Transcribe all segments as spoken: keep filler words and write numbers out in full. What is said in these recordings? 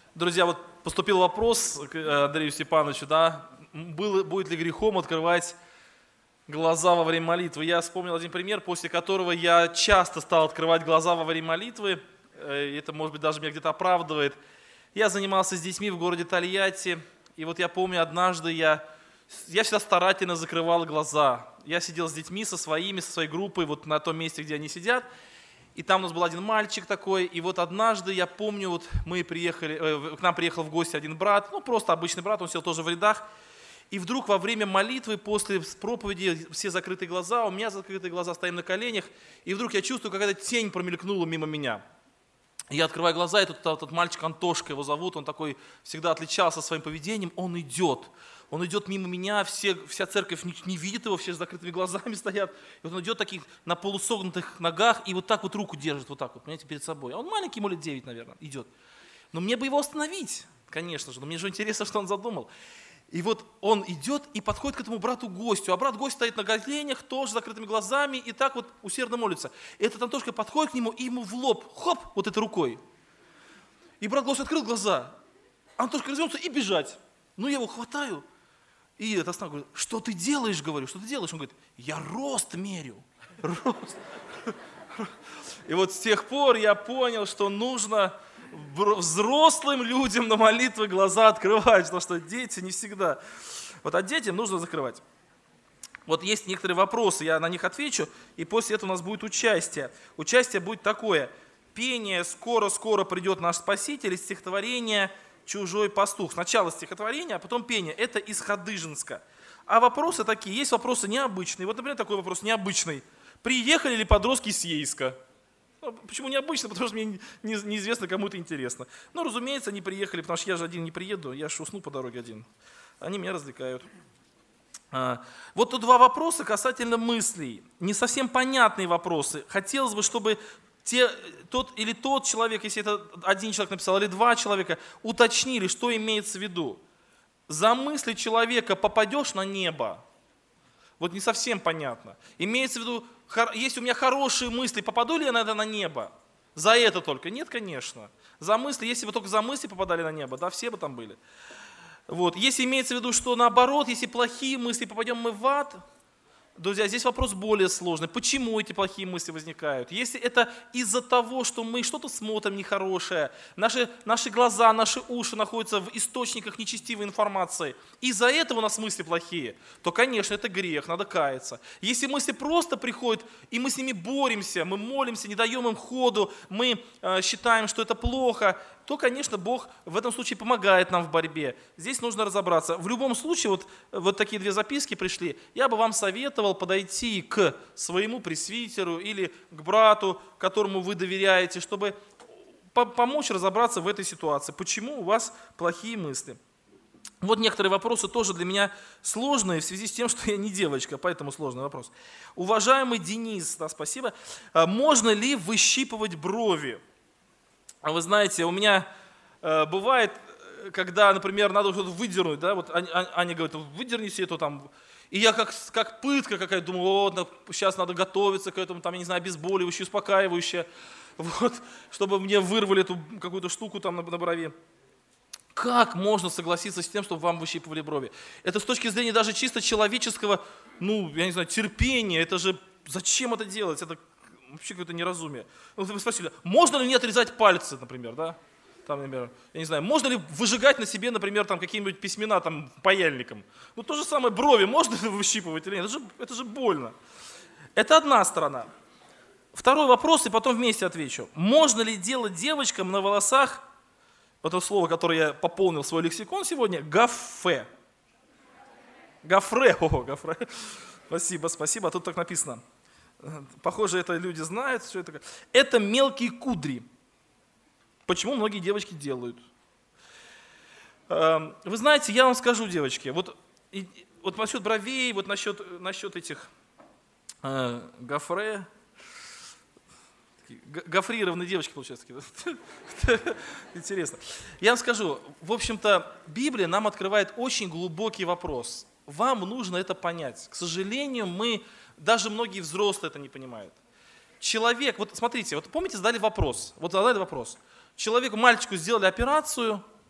Друзья, вот поступил вопрос к Андрею Степановичу, да, было, будет ли грехом открывать глаза во время молитвы. Я вспомнил один пример, после которого я часто стал открывать глаза во время молитвы. Это, может быть, даже меня где-то оправдывает. Я занимался с детьми в городе Тольятти, и вот я помню, однажды я, я всегда старательно закрывал глаза. Я сидел с детьми, со своими, со своей группой, вот на том месте, где они сидят. И там у нас был один мальчик такой, и вот однажды, я помню, вот мы приехали, э, к нам приехал в гости один брат, ну просто обычный брат, он сидел тоже в рядах. И вдруг во время молитвы, после проповеди, все закрытые глаза, у меня закрытые глаза, стоим на коленях, и вдруг я чувствую, какая-то тень промелькнула мимо меня. Я открываю глаза, и тут этот мальчик, Антошка его зовут, он такой всегда отличался своим поведением, он идет. Он идет мимо меня, все, вся церковь не, не видит его, все с закрытыми глазами стоят. И вот он идет таких на полусогнутых ногах и вот так вот руку держит, вот так вот, понимаете, перед собой. А он маленький, ему лет девять, наверное, идет. Но мне бы его остановить, конечно же, но мне же интересно, что он задумал. И вот он идет и подходит к этому брату-гостю, а брат-гость стоит на коленях, тоже с закрытыми глазами, и так вот усердно молится. И этот Антошка подходит к нему и ему в лоб, хоп, вот этой рукой. И брат-гость открыл глаза, Антошка развернулся и бежать. Ну, я его хватаю. И это остановил, говорит, что ты делаешь, говорю, что ты делаешь? Он говорит, я рост мерю, рост. И вот с тех пор я понял, что нужно взрослым людям на молитвы глаза открывать, потому что дети не всегда. Вот а детям нужно закрывать. Вот есть некоторые вопросы, я на них отвечу, и после этого у нас будет участие. Участие будет такое, пение «Скоро-скоро придет наш Спаситель» из стихотворения «Чужой пастух». Сначала стихотворение, а потом пение. Это из Хадыженска. А вопросы такие. Есть вопросы необычные. Вот, например, такой вопрос необычный. Приехали ли подростки с Ейска? Ну, почему необычно? Потому что мне неизвестно, кому это интересно. Ну, разумеется, они приехали, потому что я же один не приеду. Я же усну по дороге один. Они меня развлекают. А, вот тут два вопроса касательно мыслей. Не совсем понятные вопросы. Хотелось бы, чтобы... Те, тот или тот человек, если это один человек написал, или два человека, уточнили, что имеется в виду. За мысли человека попадешь на небо? Вот не совсем понятно. Имеется в виду, если у меня хорошие мысли, попаду ли я на это на небо? За это только? Нет, конечно. За мысли, если бы только за мысли попадали на небо, да, все бы там были. Вот. Если имеется в виду, что наоборот, если плохие мысли, попадем мы в ад... Друзья, здесь вопрос более сложный. Почему эти плохие мысли возникают? Если это из-за того, что мы что-то смотрим нехорошее, наши, наши глаза, наши уши находятся в источниках нечестивой информации, из-за этого у нас мысли плохие, то, конечно, это грех, надо каяться. Если мысли просто приходят, и мы с ними боремся, мы молимся, не даем им ходу, мы э, считаем, что это плохо, то, конечно, Бог в этом случае помогает нам в борьбе. Здесь нужно разобраться. В любом случае, вот, вот такие две записки пришли, я бы вам советовал подойти к своему пресвитеру или к брату, которому вы доверяете, чтобы помочь разобраться в этой ситуации. Почему у вас плохие мысли? Вот некоторые вопросы тоже для меня сложные в связи с тем, что я не девочка, поэтому сложный вопрос. Уважаемый Денис, да, спасибо. Можно ли выщипывать брови? Вы знаете, у меня э, бывает, когда, например, надо что-то выдернуть, да, вот Аня, Аня говорит, выдерните это там, и я как, как пытка какая-то думаю, вот, сейчас надо готовиться к этому, там, я не знаю, обезболивающее, успокаивающее, вот, чтобы мне вырвали эту какую-то штуку там на, на брови. Как можно согласиться с тем, чтобы вам выщипывали брови? Это с точки зрения даже чисто человеческого, ну, я не знаю, терпения, это же, зачем это делать? Это вообще какое-то неразумие. Ну, вы спросили, можно ли мне отрезать пальцы, например, да? Там, например, я не знаю, можно ли выжигать на себе, например, там какие-нибудь письмена там паяльником? Ну, то же самое, брови можно выщипывать или нет? Это же, это же больно. Это одна сторона. Второй вопрос, и потом вместе отвечу. Можно ли делать девочкам на волосах, это слово, которое я пополнил в свой лексикон сегодня, гафе? Гафре, о, гафре. Спасибо, спасибо, а тут так написано. Похоже, это люди знают, что это. Это мелкие кудри. Почему многие девочки делают? Вы знаете, я вам скажу, девочки, вот, вот насчет бровей, вот насчет, насчет этих э, гофре, гофрированные девочки, получается. Интересно. Я вам скажу, в общем-то, Библия нам открывает очень глубокий вопрос. Вам нужно это понять. К сожалению, мы... Даже многие взрослые это не понимают. Человек, вот смотрите, вот помните, задали вопрос, вот задали вопрос. Человеку, мальчику сделали операцию,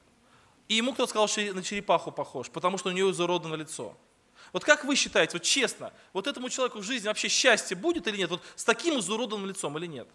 И ему кто-то сказал, что на черепаху похож, потому что у нее изуродовано лицо. Вот как вы считаете, вот честно, вот этому человеку в жизни вообще счастье будет или нет? Вот с таким изуродованным лицом или нет?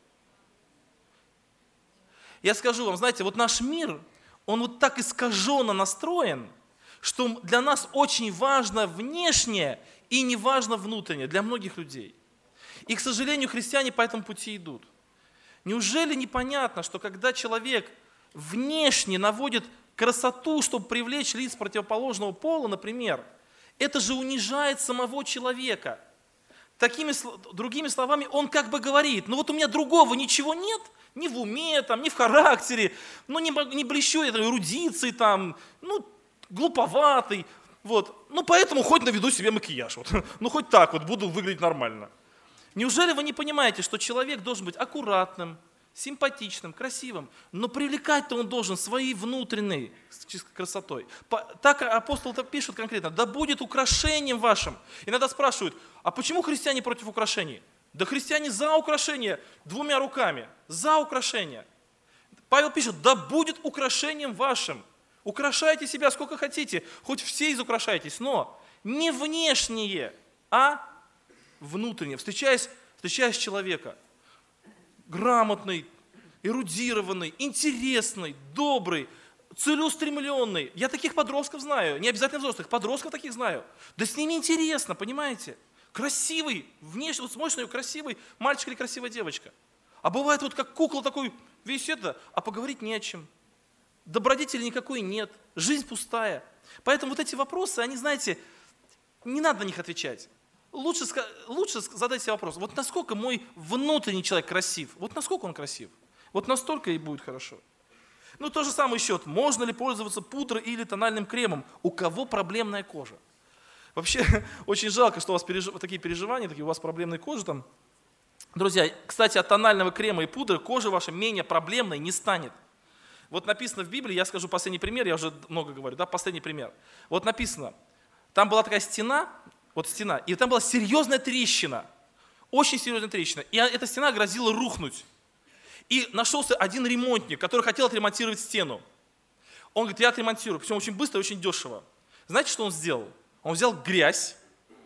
Я скажу вам, знаете, вот наш мир, он вот так искаженно настроен, что для нас очень важно внешнее и не важно внутреннее, для многих людей. И, к сожалению, христиане по этому пути идут. Неужели непонятно, что когда человек внешне наводит красоту, чтобы привлечь лиц противоположного пола, например, это же унижает самого человека. Такими другими словами, он как бы говорит, ну вот у меня другого ничего нет, ни в уме, там, ни в характере, ну не, не блещу я эрудицией, там, ну глуповатый, вот, ну поэтому хоть наведу себе макияж, вот, ну хоть так вот буду выглядеть нормально. Неужели вы не понимаете, что человек должен быть аккуратным, симпатичным, красивым, но привлекать-то он должен своей внутренней красотой. Так апостол пишет конкретно, да будет украшением вашим. Иногда спрашивают, а почему христиане против украшений? Да христиане за украшения двумя руками, за украшения. Павел пишет, да будет украшением вашим. Украшайте себя сколько хотите, хоть все изукрашайтесь, но не внешнее, а внутреннее. Встречаясь, встречаясь человека, грамотный, эрудированный, интересный, добрый, целеустремленный. Я таких подростков знаю, не обязательно взрослых, подростков таких знаю. Да с ними интересно, понимаете? Красивый, внешне, вот смотришь на нее, красивый мальчик или красивая девочка. А бывает вот как кукла такой, весь это, а поговорить не о чем. Добродетели никакой нет, жизнь пустая. Поэтому вот эти вопросы, они, знаете, не надо на них отвечать. Лучше, лучше задать себе вопрос, вот насколько мой внутренний человек красив, вот насколько он красив, вот настолько и будет хорошо. Ну то же самое еще, можно ли пользоваться пудрой или тональным кремом, у кого проблемная кожа. Вообще очень жалко, что у вас пережив... такие переживания, такие у вас проблемные кожи там. Друзья, кстати, от тонального крема и пудры кожа ваша менее проблемной не станет. Вот написано в Библии, я скажу последний пример, я уже много говорю, да, последний пример. Вот написано, там была такая стена, вот стена, и там была серьезная трещина, очень серьезная трещина, и эта стена грозила рухнуть. И нашелся один ремонтник, который хотел отремонтировать стену. Он говорит, я отремонтирую, причем очень быстро и очень дешево. Знаете, что он сделал? Он взял грязь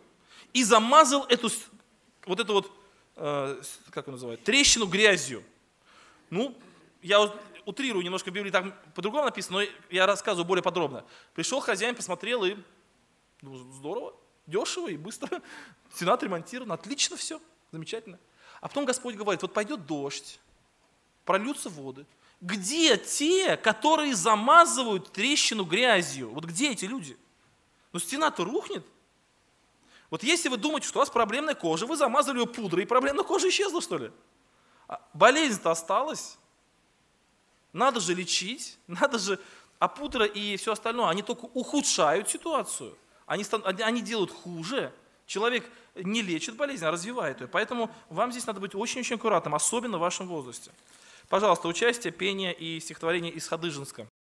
и замазал эту, вот эту вот, э, как его называют, трещину грязью. Ну, я утрирую немножко, в Библии там по-другому написано, но я рассказываю более подробно. Пришел хозяин, посмотрел и, ну, здорово. Дешево и быстро, стена отремонтирована, отлично все, замечательно. А потом Господь говорит, вот пойдет дождь, прольются воды. Где те, которые замазывают трещину грязью? Вот где эти люди? Ну стена-то рухнет. Вот если вы думаете, что у вас проблемная кожа, вы замазали ее пудрой, и проблемная кожа исчезла, что ли? А болезнь-то осталась. Надо же лечить, надо же, а пудра и все остальное, они только ухудшают ситуацию. Они, они делают хуже. Человек не лечит болезнь, а развивает ее. Поэтому вам здесь надо быть очень-очень аккуратным, особенно в вашем возрасте. Пожалуйста, участие, пение и стихотворение из Ходыженска.